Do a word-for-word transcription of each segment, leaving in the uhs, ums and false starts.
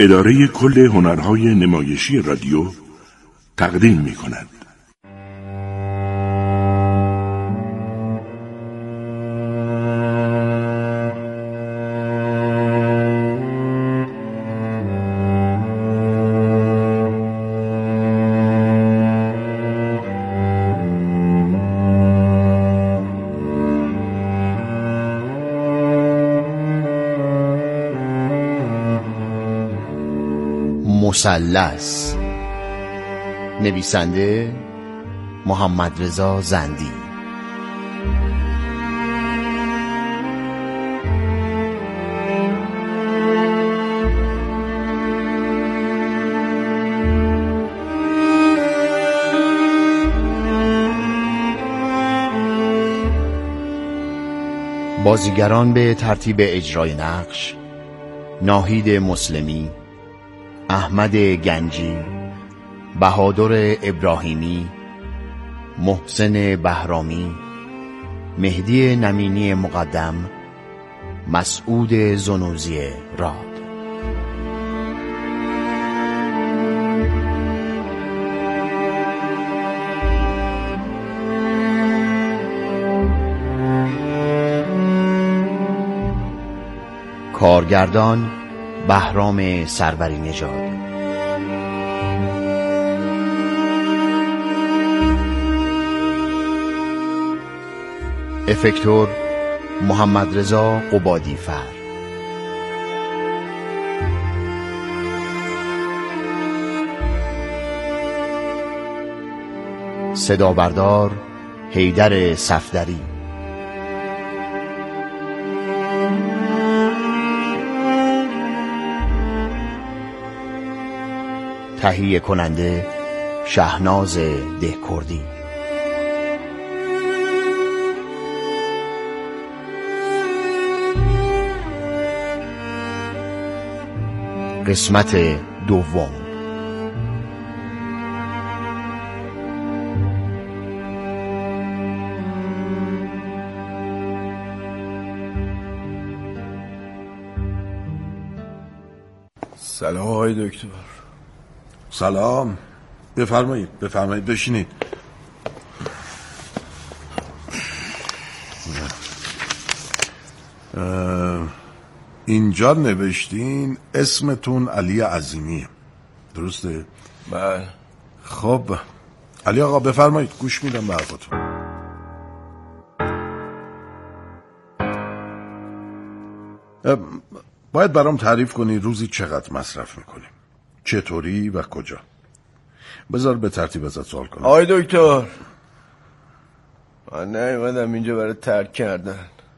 اداره کل هنرهای نمایشی رادیو تقدیم می کند. مثلث. نویسنده محمدرضا زندی. بازیگران به ترتیب اجرای نقش: ناهید مسلمی، احمد گنجی، بهادر ابراهیمی، محسن بهرامی، مهدی نمینی مقدم، مسعود زنوزی راد. کارگردان بهرام سروری نژاد. افکتور محمدرضا قبادی فر. صدا بردار حیدر صفدری. تهیه کننده شهناز دهکردی. قسمت دوم. سلام آقای دکتر. سلام. بفرمایید بفرمایید بشینید. اینجا نوشتین اسمتون علی عظیمیه، درسته؟ بله. خب علی آقا بفرمایید، گوش میدم به حرفتون. باید برام تعریف کنی روزی چقدر مصرف میکنی، چطوری و کجا. بذار به ترتیب ازت سوال کنم. آقای دکتر من نیومدم اینجا برای ترک کردن.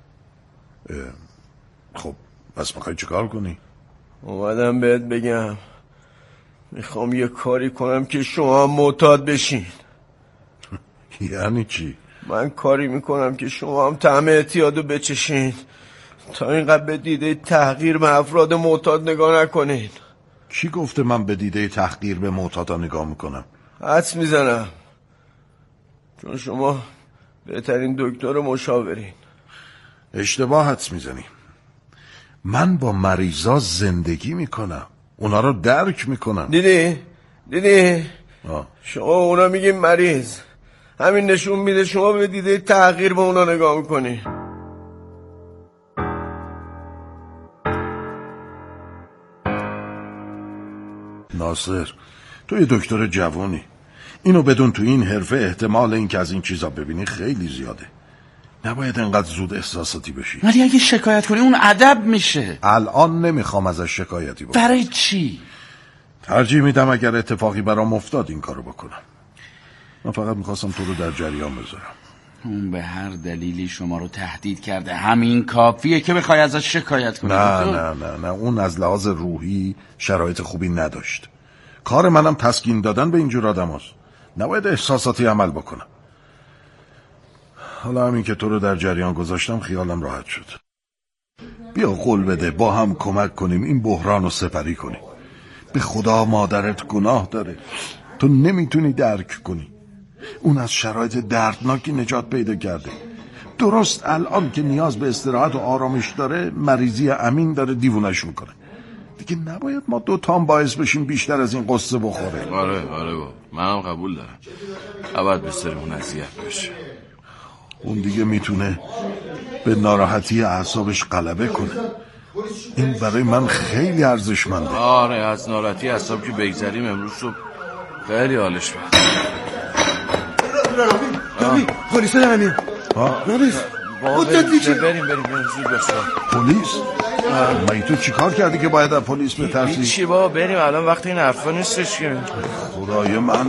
خب پس میخوای چه کار کنی؟ اومدم بهت بگم میخوام یه کاری کنم که شما هم معتاد بشین. یعنی چی؟ من کاری میکنم که شما هم طعم اعتیادو بچشین تا اینقدر به دیده تحقیر به افراد معتاد نگاه نکنین. کی گفته من به دیده تحقیر به معتادا نگاه میکنم؟ حدس میزنم چون شما بهترین دکتر مشاورین. اشتباه حدس میزنی. من با مریضا زندگی میکنم، اونا رو درک میکنم. دیدی؟ دیدی؟ آه. شما اونا میگین مریض، همین نشون میده شما به دیده تحقیر به اونا نگاه میکنی. ناصر تو یه دکتر جوانی، اینو بدون تو این حرفه احتمال این که از این چیزا ببینی خیلی زیاده. نباید انقدر زود احساساتی بشی. ولی اگه شکایت کنی اون ادب میشه. الان نمیخوام ازش شکایتی بکنم. برای چی؟ ترجیح میدم اگر اتفاقی برام افتاد این کارو بکنم. من فقط میخواستم تو رو در جریان بذارم. اون به هر دلیلی شما رو تهدید کرده، همین کافیه که بخوای ازش شکایت کنی. نه نه نه نه اون از لحاظ روحی شرایط خوبی نداشت. کار منم تسکین دادن به اینجور آدم هست. نباید احساساتی عمل بکنم. حالا همین که تو رو در جریان گذاشتم خیالم راحت شد. بیا قول بده با هم کمک کنیم این بحران رو سپری کنیم. به خدا مادرت گناه داره، تو نمیتونی درک کنی. اون از شرایط دردناکی نجات پیدا کرده. درست الان که نیاز به استراحت و آرامش داره، مریضی امین داره دیوونش میکنه. دیگه نباید ما دوتام باعث بشیم بیشتر از این قصه بخوره. آره آره با منم قبول دارم. نباید بسرمون اذیت بشه. اون دیگه میتونه به ناراحتی اعصابش غلبه کنه. این برای من خیلی ارزشمنده. آره از ناراحتی اعصاب که بگذریم امروز صبح خیلی حالش بد. رامین پلیس دارن میان. رامین بریم بریم بریم زود باشه. پلیس؟ مگه تو چیکار کردی که باید از پلیس بترسی؟ چی بابا بریم الان وقت این حرفا نیستش که. خدای من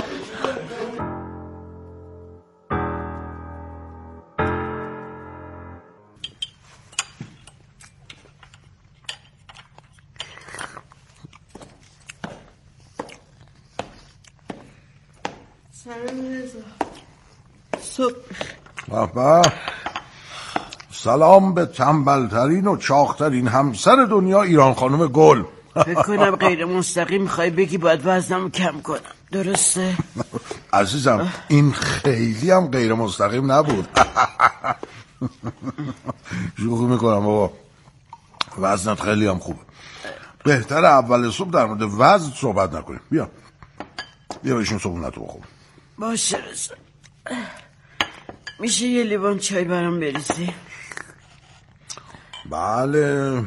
بابا سلام به تنبلترین و چاقترین همسر دنیا ایران خانم گل. فکر کنم غیر مستقیم میخوای بگی باید وزنمو کم کنم، درسته؟ عزیزم این خیلی هم غیر مستقیم نبود. شوخی میکنم بابا، وزنت خیلی هم خوبه. بهتر اول صبح در مورد وزن صحبت نکنیم. بیا بیا بشین صبحونتو بخور. باشه رضا، میشه یه لیوان چای برام بریزی؟ بله.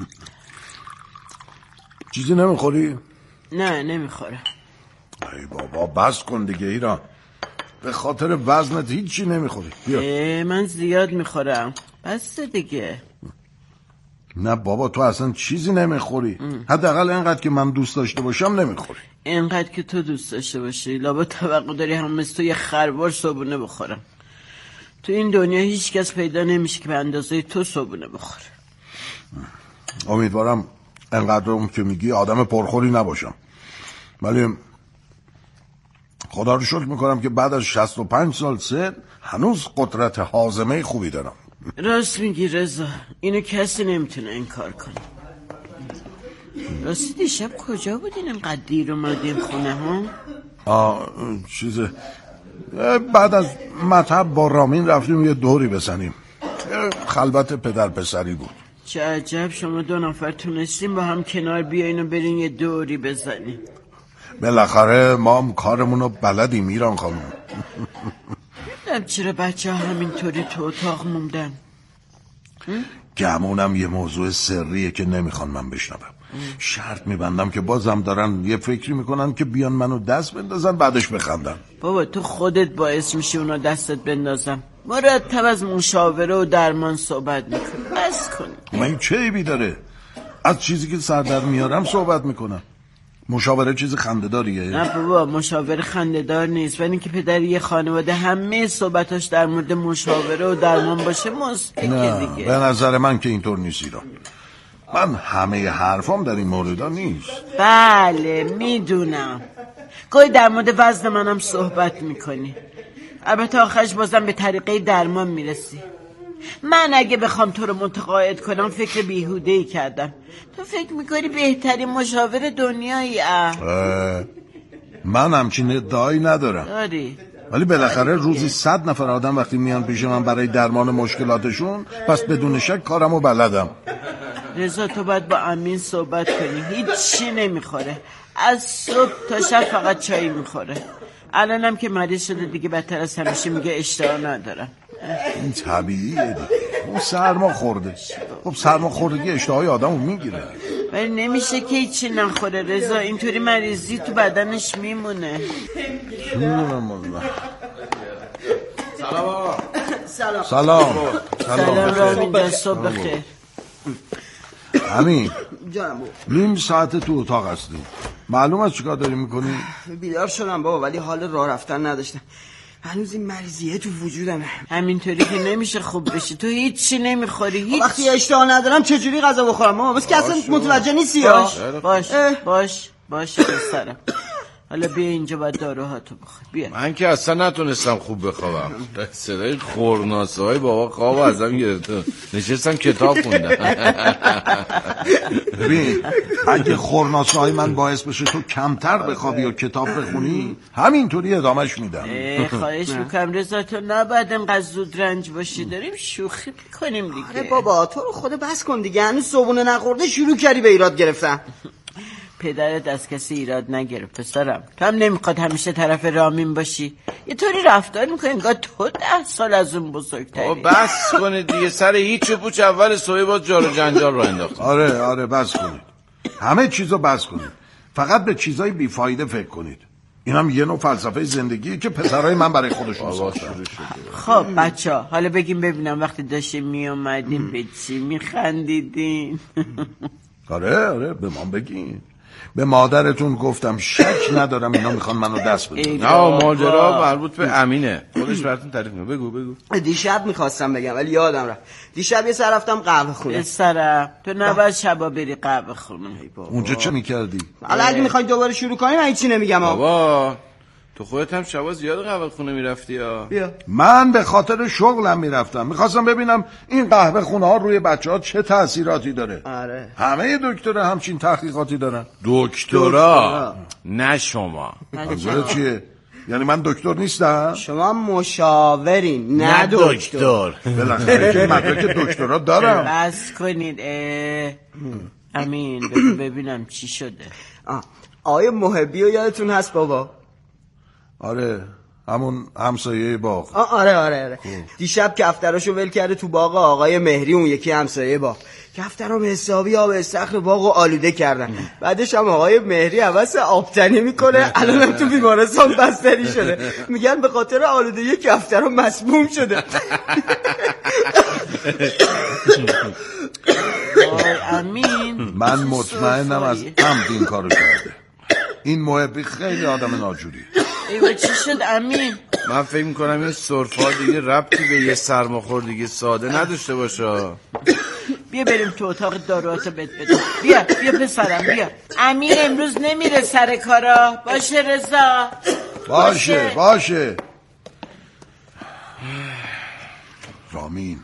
چیزی نمیخوری؟ نه نمیخورم. ای بابا بس کن دیگه ایران، به خاطر وزنت هیچی نمیخوری. بیا. من زیاد میخورم، بس دیگه. نه بابا تو اصلا چیزی نمیخوری، حداقل اینقدر که من دوست داشته باشم نمیخوری. اینقدر که تو دوست داشته باشی لابد توقع داری هم مثل تو یه خروار صبحونه بخورم. تو این دنیا هیچ کس پیدا نمیشه که به اندازه تو صبحونه بخوره. امیدوارم انقدرم که میگی آدم پرخوری نباشم، ولی خدا رو شکر میکنم که بعد از شصت و پنج سال سن هنوز قدرت هاضمه خوبی دارم. راست میگی رضا، اینو کسی نمیتونه انکار کنه. راستی دیشب کجا بودین اینقدر دیر اومدین خونه ها؟ آه چیزه، بعد از مطب با رامین رفتیم یه دوری بزنیم، خلوت پدر پسری بود. چه عجب شما دو نفر تونستیم با هم کنار بیاین و برین یه دوری بزنیم. بالاخره ما هم کارمونو بلدیم ایران خانم. نمیدونم چرا بچه ها همینطوری تو اتاق موندن. گمونم یه موضوع سریه که نمیخوان من بشنوم. شرط میبندم که بازم دارن یه فکری میکنن که بیان منو دست بندازن بعدش بخندن. بابا تو خودت باعث میشی اونا دستت بندازن. مرتب از مشاوره و درمان صحبت میکنی، بس کن. من چه عیبی داره؟ از چیزی که سر در میارم صحبت میکنم. مشاوره چیز خنده‌داریه؟ نه بابا مشاوره خنده‌دار نیست، ولی اینکه پدر یه خانواده همه صحبتاش در مورد مشاوره و درمان باشه مثبته دیگه. به نظر من که اینطور نیست ایران. من همه حرفام در این موردا نیست. بله میدونم، گاهی در مورد وزن منم صحبت میکنی، البته آخرش بازم به طریقه درمان میرسی. من اگه بخوام تو رو متقاعد کنم فکر بیهوده‌ای کردم. تو فکر میکنی بهترین مشاور دنیایی؟ اه من همچین ادعایی ندارم. داری؟ ولی بالاخره روزی صد نفر آدم وقتی میان پیش من برای درمان مشکلاتشون، پس بدون شک کارمو بلدم. رضا تو باید با امین صحبت کنی، هیچی نمیخوره، از صبح تا شب فقط چای میخوره. الانم که مریض شده دیگه بدتر از همیشه میگه اشتها ندارم. این طبیعیه دیگه، اون سرما خورده. خب سرما خوردگی اشتهای آدمو میگیره، ولی نمیشه که هیچی نخوره رضا، اینطوری مریضی تو بدنش میمونه. میمونم والله. سلام سلام سلام رامین جان، صبح بخیر. همین جانم نیم ساعت تو اتاق هستی، معلوم است چیکار داری میکنی؟ بیدار شدم بابا، ولی حال راه رفتن نداشتم. هنوز این مریضیه تو وجودمه. همینطوری که نمیشه خوب بشی، تو هیچی نمیخوری هیچ. وقتی اشتها ندارم چجوری غذا بخورم ماما؟ بس که اصلا متوجه نیستی. باش باش باش باش پسرم، حالا بیا اینجا باید داروهاتو بخور. بیا. من که اصلا نتونستم خوب بخوابم. صدای خورناسه های بابا خواب ازم گرفته. نشستم کتاب خوندم. ببین اگه خورناسه های من باعث بشه تو کمتر بخوابی و کتاب بخونی همینطوری ادامهش میدم. خواهش میکنم رضا تو نباید انقدر زود رنج باشی، داریم شوخی میکنیم دیگه. آره بابا تو رو خود بس کن دیگه، هنوز صبحونه نخورده شروع کردی به ایراد گرفتن. پدرت از کسی ایراد نگرفت پسرم، تو هم نمیخواد همیشه طرف رامین باشی، یه طوری رفتار میکنی انگار تو ده سال از اون بزرگتری. بس کنید دیگه، سر هیچ پوچ اول صبح باز جار و جنجال رو انداخت. آره آره بس کنید، همه چیزو بس کنید، فقط به چیزای بیفایده فکر کنید. این هم یه نوع فلسفه زندگی که پسرای من برای خودشون ساختن. خب بچه ها حالا بگیم ببینم وقتی داشتیم میومدیم به چی میخندیدین؟ آره آره به من بگین. به مادرتون گفتم شک ندارم اینا میخوان منو دست بدن. نه ماجرا مربوط به امینه، خودش براتون تعریف کنه. بگو بگو. دیشب میخواستم بگم ولی یادم رفت. دیشب یه سر رفتم قهوه خونه. سرم تو نباید شبا بری قهوه خونه. اونجا چه میکردی؟ حالا اگه میخوای دوباره شروع کنی من هیچی نمیگم. بابا تو خودت هم شبا زیاد قهوه خونه میرفتی ها. بیا. من به خاطر شغلم میرفتم، میخواستم ببینم این قهوه خونه ها روی بچه ها چه تأثیراتی داره. آره. همه دکترها همچین تحقیقاتی دارن. دکترا نه شما. منظورت چیه؟ یعنی من دکتر نیستم؟ شما مشاورین نه دکتر. بالاخره که مدرک دکترا دارم. بس کنید. امین بگو ببینم چی شده. آقای محبی رو یادتون هست بابا؟ آره همون همسایه باغ. آره آره آره. دیشب کفتراشو ول کرده تو باغ آقای مهری، اون یکی همسایه باغ. کفترام حسابی آب استخر باغو آلوده کردن. بعدش هم آقای مهری حوس آبتنی میکنه، الانم تو بیمارستان بستری شده. میگن به خاطر آلودگی کفترام مسموم شده. امین من مطمئنم از عمد این کارو کرده. این محبی خیلی آدم ناجوری. ایوه چی شد امین؟ من فکر میکنم این سرفا دیگه ربطی به یه سرماخوردگی ساده نداشته باشه. بیا بریم تو اتاق داروهاتو بد بده. بیا بیا پسرم بیا. امین امروز نمیره سر کارا. باشه رضا؟ باشه باشه. رامین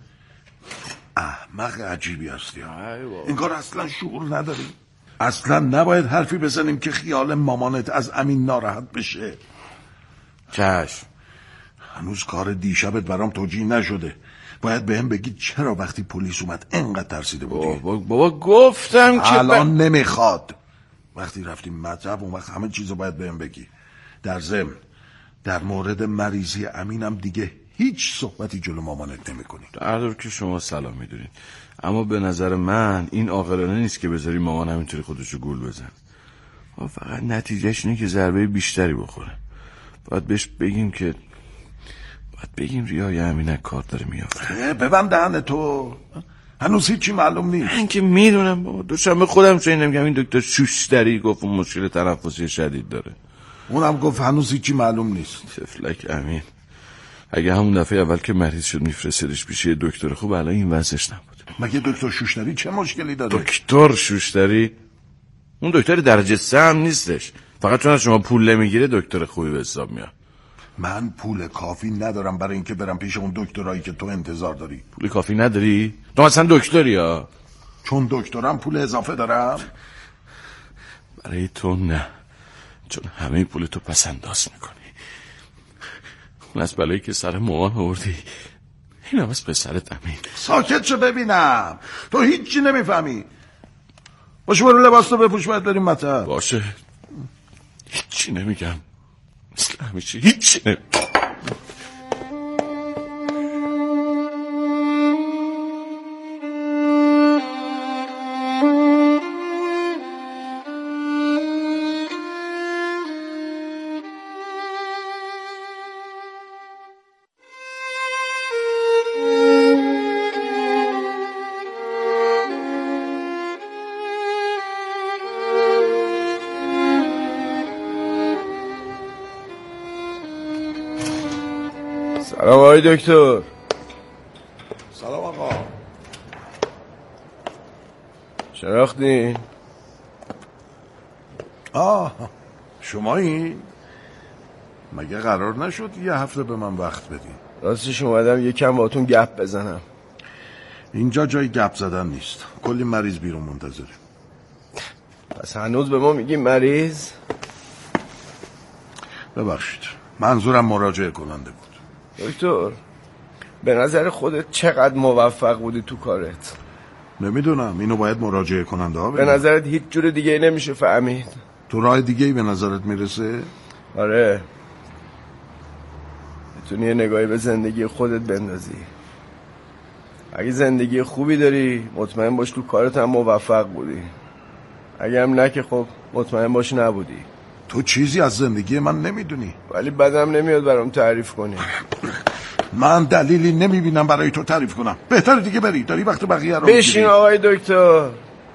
احمق عجیبی هستی. این کار اصلا شعور نداری. اصلا نباید حرفی بزنیم که خیال مامانت از امین ناراحت بشه. چشم. هنوز کار دیشبت برام توجیه نشده. باید به هم بگید چرا وقتی پلیس اومد انقدر ترسیده بودی. بابا, بابا گفتم که الان ب... نمیخواد. وقتی رفتیم مطب اون وقت همه چیزو باید به هم بگی. در ضمن در مورد مریضی امینم دیگه هیچ صحبتی جلو مامانت نمی کنی. در که شما سلام میدونید، اما به نظر من این عاقلانه نیست که بذاری مامان همینطوری خودشو گول بزن. فقط نتیجهش اینه که ضربه بیشتری بخوره. باید بهش بگیم که باید بگیم ریای امینک کار داره میافته. ببند دهن تو، هنوز هیچی معلوم نیست. من که میدونم بابا، دوشنبه خودم شنیدم که این دکتر شوشتری گفت اون مشکل تنفسی شدید داره. اونم گفت هنوز هیچی معلوم نیست. تفلک امین، اگه همون دفعه اول که مریض شد میفرستیدش پیش یه دکتر خوب الان این وضعش نبود. مگه دکتر شوشتری چه مشکلی داره؟ دکتر شوشتری اون دکتر درجه سه هم نیستش، فقط چون از شما پول نمیگیره دکتر خوبی به حساب میاد. من پول کافی ندارم برای اینکه برم پیش اون دکترایی که تو انتظار داری. پول کافی نداری؟ تو اصلا دکتری ها؟ چون دکترم پول اضافه دارم؟ برای تو نه، چون همه پول تو پس انداز میکنی. اون از بلایی که سر مامان آوردی این هم از پسرت امین. ساکت شو ببینم، تو هیچی نمیفهمی. باشه برو لباس تو بپوش، باید بریم مطب. باشه هیچی نمیگم، مثل همیشه هیچی نمیگم. سلام آقای دکتر. سلام آقا. شناختین؟ آه شما این مگه قرار نشد یه هفته به من وقت بدین؟ راستش اومدم یکم باتون گپ بزنم. اینجا جای گپ زدن نیست، کلی مریض بیرون منتظره. پس هنوز به ما میگی مریض؟ ببخشید، منظورم مراجعه کننده بود. دکتر به نظر خودت چقدر موفق بودی تو کارت؟ نمیدونم، اینو باید مراجعه کننده ها به نظرت هیچ جور دیگه نمیشه فهمید؟ تو راه دیگه ای به نظرت میرسه؟ آره، میتونی یه نگاهی به زندگی خودت بندازی. اگه زندگی خوبی داری مطمئن باش تو کارت هم موفق بودی، اگه هم نه که خب مطمئن باش نبودی. تو چیزی از زندگی من نمیدونی. ولی بدم نمیاد برام تعریف کنی. من دلیلی نمیبینم برای تو تعریف کنم. بهتره دیگه بری، داری وقت بقیه رو بشین آقای دکتر،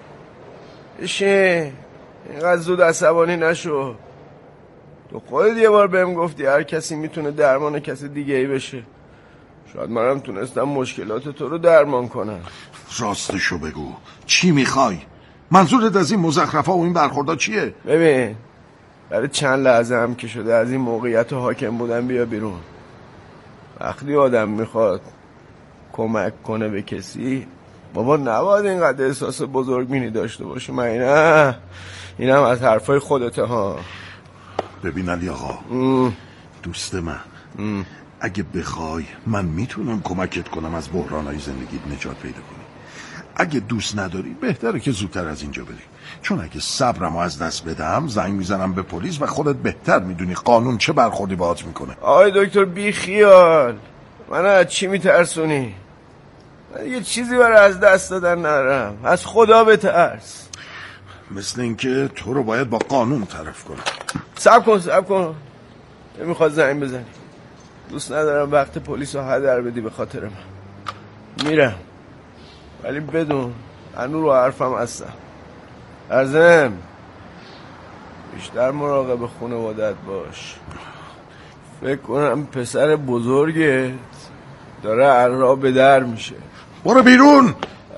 بشین، اینقدر زود عصبانی نشو. تو خودت یه بار بهم گفتی هر کسی میتونه درمان کسی دیگه ای بشه. شاید منم تونستم مشکلات تو رو درمان کنم. راستشو بگو، چی میخوای؟ منظورت از این مزخرفا و این برخوردا چیه؟ ببین، برای چند لحظه هم که شده از این موقعیت حاکم بودن بیا بیرون. وقتی آدم میخواد کمک کنه به کسی، بابا نباید اینقدر احساس بزرگبینی داشته باشه. من اینه اینم از حرفای خودته ها. ببین علی آقا، ام. دوست من ام. اگه بخوای من میتونم کمکت کنم از بحرانهای زندگیت نجات پیدا کنی. اگه دوست نداری بهتره که زودتر از اینجا بری، چون اگه صبرمو از دست بدم زنگ میزنم به پلیس و خودت بهتر میدونی قانون چه برخوردی باهات میکنه. آقای دکتر بی خیال، من از چی میترسونی؟ من یه چیزی برای از دست دادن ندارم، از خدا بترس. مثل اینکه تو رو باید با قانون طرف کنم. صبر کن صبر کن، نمیخواد زنگ بزنی. دوست ندارم وقت پلیس رو هدر بدی به خاطر من. میرم، ولی بدون هنو رو حرفم هستم. ارزم بیشتر مراقب خانوادت باش. فکر کنم پسر بزرگت داره عرا به در میشه. برو بیرون.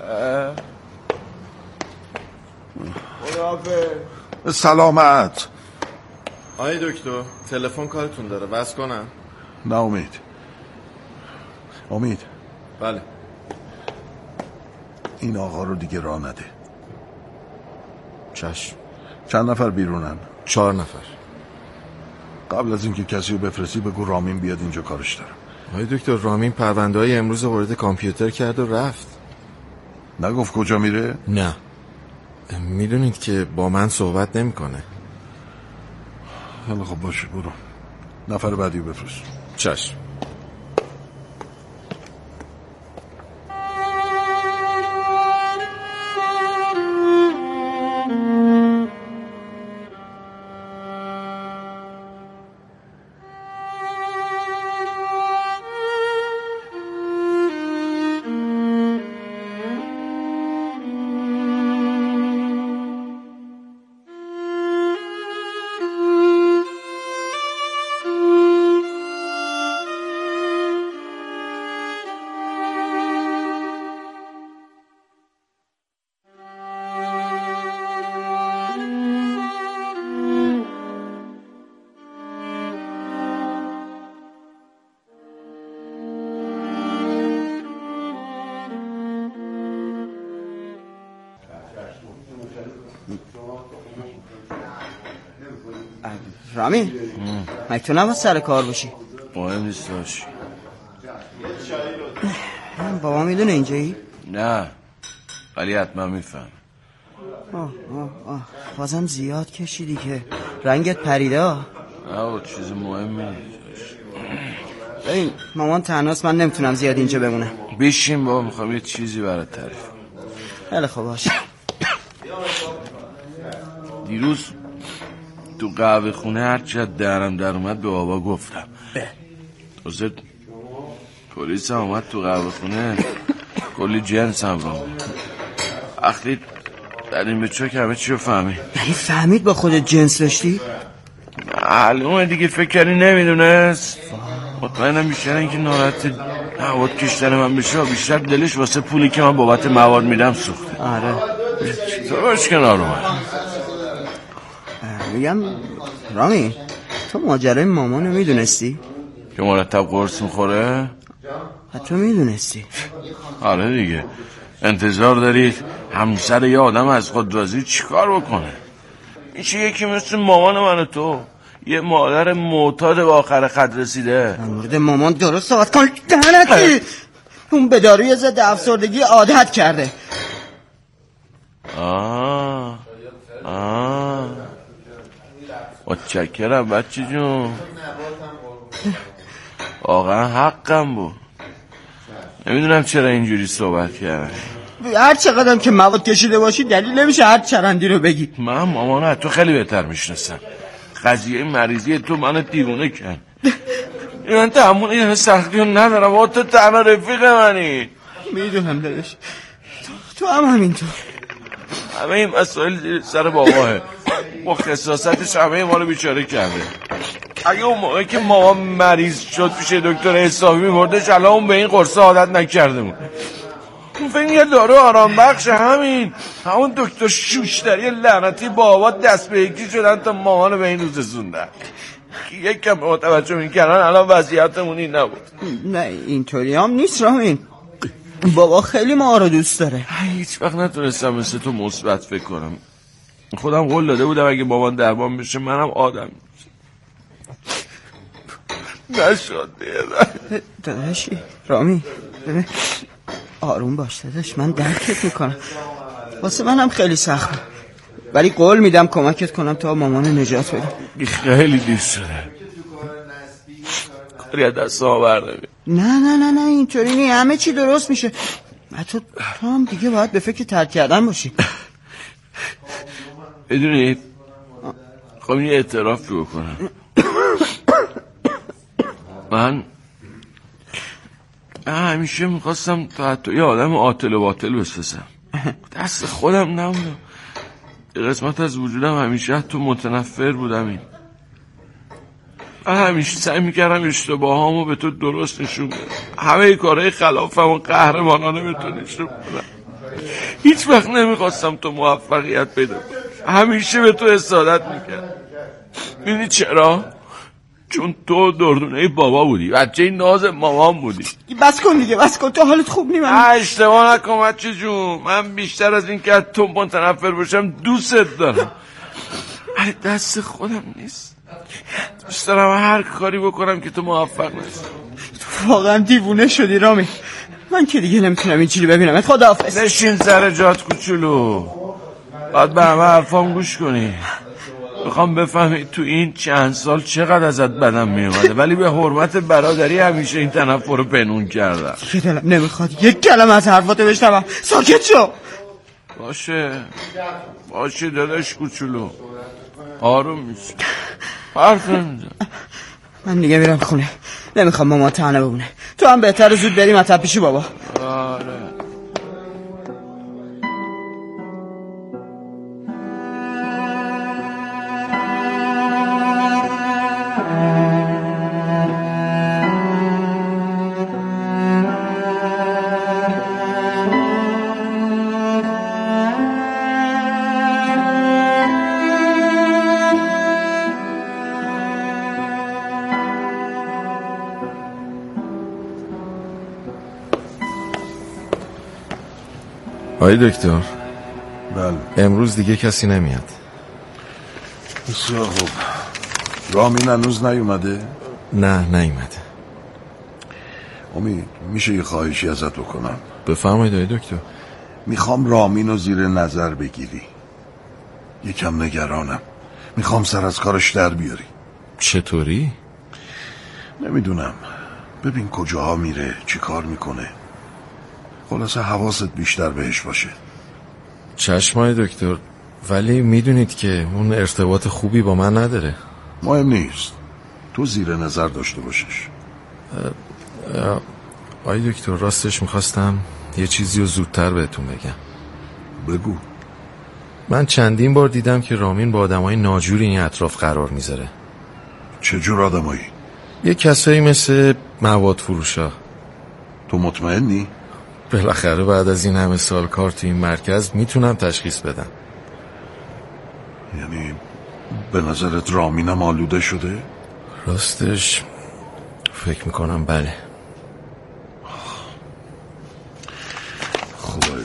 خداحافظ. سلامت. آی دکتر تلفن کارتون داره، بس کنم؟ نه امید. امید. بله. این آقا رو دیگه راه نده. چشم. چند نفر بیرونن؟ چهار نفر. قبل از اینکه کسی رو بفرستی بگو رامین بیاد اینجا، کارش دارم. آی دکتر رامین پرونده های امروز وارد کامپیوتر کرد و رفت. نگفت کجا میره؟ نه، میدونید که با من صحبت نمیکنه. حالا خب باشه، برو نفر بعدی بفرست. چشم. رامین مگه تو نباید سر کار باشی؟ مهم نیست باشی. بابا میدونه اینجایی؟ نه ولی حتما میفهم. آه آه آه بازم زیاد کشیدی که رنگت پریده. نه با چیز مهمی نیست. ببین مامان تنهاست، من نمیتونم زیاد اینجا بمونم. بشین بابا، میخوام یه چیزی برات تعریف کنم. خیلی خوب باشه. دیروز تو قهوه خونه هر چه درم در اومد به بابا گفتم. تازه پلیس هم اومد تو قهوه خونه، کلی جنس هم رو اخلی در این بچه که همه چی رو فهمید. یعنی فهمید با خودت جنس داشتی؟ معلومه دیگه، فکر کردی نمیدونست. مطمئنم بیشتر اینکه ناراحت نواد کشتن من بشه، بیشتر دلش واسه پولی که من بابت مواد میدم سوخته. آره تو باش کنار اومد. میگم رامی تو ماجرای مامانو میدونستی؟ که مرتب قرص میخوره؟ حتی میدونستی؟ آره دیگه. انتظار دارید همسر یه آدم از خود راضی چیکار بکنه؟ میشه یکی مثل مامان من و تو، یه مادر معتاد به آخر خط رسیده. در مورد مامان درست صحبت کن دهنتی. اون به داروی ضد افسردگی عادت کرده. آه آه متشکرم بچه جون، واقعا حقم بود. نمیدونم چرا اینجوری صحبت کردم. هر چقدرم که مواد کشیده باشی دلیل نمیشه هر چرندی رو بگی. من مامانو تو خیلی بهتر میشناسم. قضیه مریضی تو منو دیوونه کرد. من تحمل این سختی رو ندارم و تو تنها رفیق منی. میدونم داداش، تو, تو هم همینطور. همه این مسائل سر باباه با خصاصتش همه ما رو بیچاره کرده. اگه اون موقع که مامان مریض شد پیش دکتر حسابی میبردش الان اون به این قرصه عادت نکرده بود. اون فکر یه دارو آرام بخش، همین همون دکتر شوشتری لعنتی بابا دست به یکی شدن تا مامانو به این روز رسوندن. یک کم متوجه میکردن الان وضعیتمون این نبود. نه اینطوری هم نیست رامین. بابا خیلی ما رو دوست داره. هیچ وقت نتونستم مثل تو مثبت فکر کنم. خودم قول داده بودم اگه بابان درمان بشه منم آدم نشد. داداشی رامی آروم باش داداش، من درکت میکنم. واسه منم خیلی سخته ولی قول میدم کمکت کنم تا مامان نجات بدیم. خیلی دیر شده، کاری از دست ها برداریم. نه نه نه نه اینطوری نی، همه چی درست میشه. تو تو هم دیگه باید به فکر ترک کردن باشی. بدونی خب یه اعتراف رو بکنم. من همیشه میخواستم تا حتی یه آدم عاطل و باطل بسازم. دست خودم نبودم. قسمت از وجودم همیشه حتی متنفر بودم. این من همیشه سعی میکردم اشتباهامو به تو درست نشون بدم، همه کارهای خلافم و قهرمانانه به تو نشون بدم. هیچ وقت نمیخواستم تو موفقیت پیدا کنی، همیشه به تو حسادت میکردم. میدونی چرا؟ چون تو دردونه بابا بودی، بچه ناز مامان بودی. بس کن دیگه، بس کن، تو حالت خوب نی. من اشتباه نکن بچه جون، من بیشتر از این که تو متنفر باشم دوستت دارم، ولی دست خودم نیست. دوست دارم هر کاری بکنم که تو موفق نشی. تو واقعا دیوونه شدی رامی. من که دیگه نمیتونم این چیزی ببینم. خداحافظ. نشین سر جات کوچولو، باید به همه حرفام گوش کنی. میخوام بفهمی تو این چند سال چقدر ازت بدم میومده، ولی به حرمت برادری همیشه این تنفر رو پنهون کردم. که دلم نمیخواد یک کلمه از حرفاتو بشنوم. ساکت شو. باشه باشه داداش کوچولو، آروم میشه، حرف نمیزن. من دیگه میرم خونه، نمیخوام مامان تنها بمونه. تو هم بهتر زود بریم مطب پیشی بابا. آره. آقای دکتر. بله. امروز دیگه کسی نمیاد. بسیار خوب. رامین هنوز نیومده؟ نه نیومده. امید میشه یه خواهشی ازت بکنم؟ بفرمایید آقای دکتر. میخوام رامین رو زیر نظر بگیری. یکم نگرانم، میخوام سر از کارش در بیاری. چطوری؟ نمیدونم، ببین کجاها میره، چی کار میکنه. خلاصه حواست بیشتر بهش باشه. چشمای دکتر، ولی میدونید که اون ارتباط خوبی با من نداره. مهم نیست، تو زیر نظر داشته باشش. آی دکتر راستش میخواستم یه چیزی رو زودتر بهتون بگم. بگو. من چندین بار دیدم که رامین با آدمای ناجوری این اطراف قرار میذاره. چجور آدمایی؟ یه کسایی مثل مواد فروشا. تو مطمئنی؟ بالاخره بعد از این همه سال کار تو این مرکز میتونم تشخیص بدم. یعنی به نظرت رامینم آلوده شده؟ راستش فکر میکنم بله. خدایا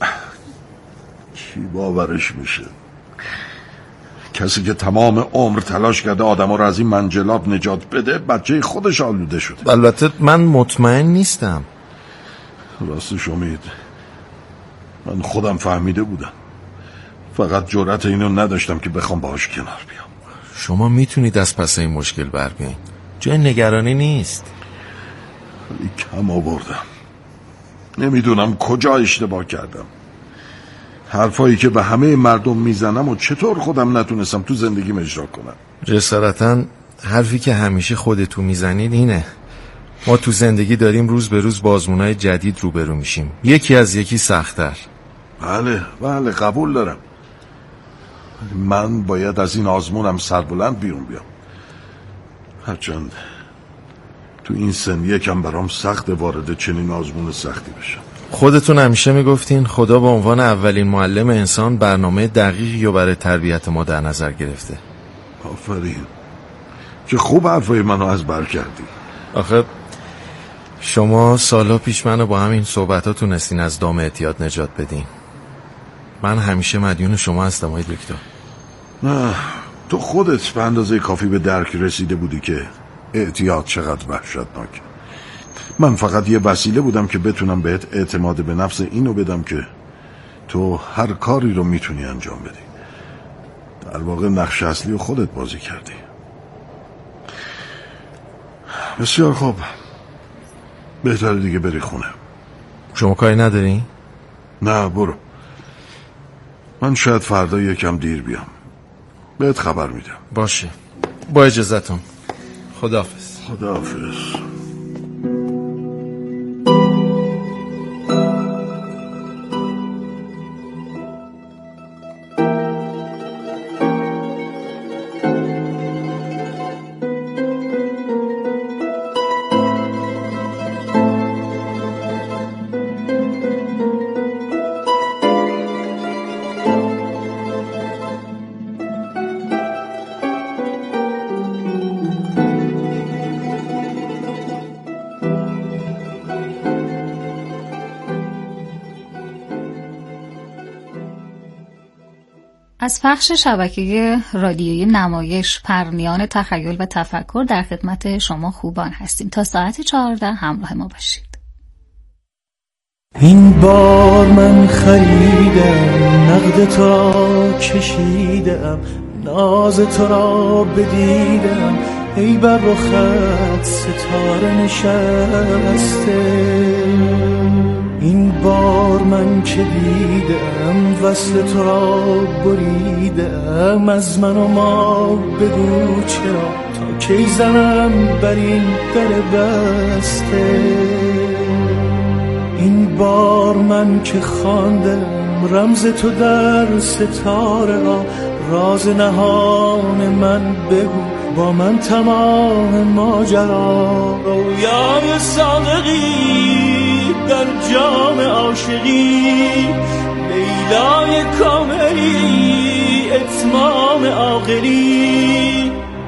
کی باورش میشه؟ کسی که تمام عمر تلاش کرده آدما رو از این منجلاب نجات بده بچه خودش آلوده شده. البته من مطمئن نیستم. راستش امید من خودم فهمیده بودم، فقط جرأت اینو نداشتم که بخوام باهاش کنار بیام. شما میتونید از پس این مشکل بر بیاین، جای نگرانی نیست. ولی کم آوردم، نمیدونم کجا اشتباه کردم. حرفایی که به همه مردم میزنم و چطور خودم نتونستم تو زندگیم اجرا کنم. جسارتاً حرفی که همیشه خودتو میزنید اینه: ما تو زندگی داریم روز به روز با آزمونای جدید روبرو میشیم، یکی از یکی سخت‌تر. بله بله قبول دارم، من باید از این آزمونم سربلند بیرون بیام. هرچند تو این سن یکم برام سخت وارد چنین آزمون سختی بشم. خودتون همیشه میگفتین خدا به عنوان اولین معلم انسان برنامه دقیقی رو برای تربیت ما در نظر گرفته. آفرین، چه خوب حرفای منو از بر کردی. آخه شما سالا پیش منو با همین صحبت‌ها تونستین از دام اعتیاد نجات بدین. من همیشه مدیون شما هستم آقای دکتر. نه، تو خودت به اندازه کافی به درک رسیده بودی که اعتیاد چقدر وحشتناکه. من فقط یه وسیله بودم که بتونم بهت اعتماد به نفس اینو بدم که تو هر کاری رو میتونی انجام بدی. در واقع نقش اصلی رو خودت بازی کردی. بسیار خوب، بهتره دیگه بری خونه. شما کاری نداری؟ نه برو، من شاید فردا یکم دیر بیام، بهت خبر میدم. باشه، با اجازهتون. خداحافظ. خداحافظ. از پخش شبکه رادیویی نمایش پرنیان تخیل و تفکر در خدمت شما خوبان هستیم. تا ساعت چهارده همراه ما باشید. این بار من خریدم، نقد تو را کشیدم، ناز تو را بدیدم، ای بر رخت ستاره نشسته. این بار من که دیدم وصل تو را بریدم، از من و ما بگو چرا تا کی زنم بر این در بسته. این بار من که خواندم رمز تو در ستاره ها، راز نهان من بگو با من تمام ماجرا. رویای صادقی در جام عاشقی، لیلای کاملی اتمام عاقلی.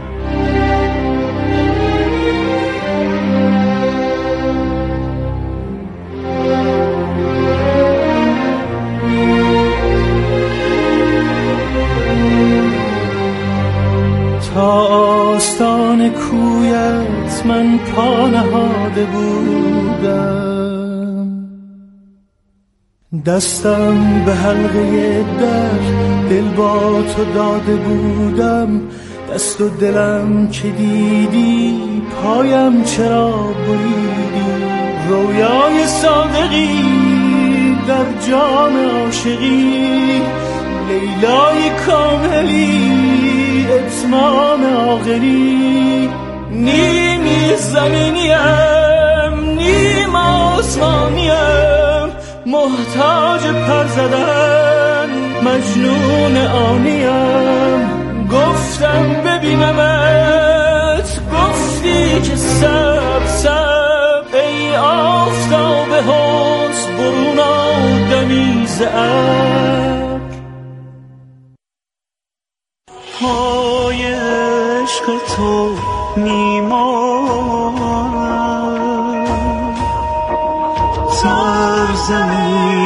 تا آستان کویت من پا نهاده بودم، دستم به حلقه در دل با تو داده بودم. دست و دلم که دیدی پایم چرا بریدی. رویای صادقی در جام عاشقی، لیلای کاملی اتمام آخری. نیمی زمینیم نیم آسمانیم، محتاج پر زدن مجنون آنیم. گفتم ببینمت، گفتی که سب سب، ای آفتاب حسن برون آدمی ز ابر. تو میمانم تا زمین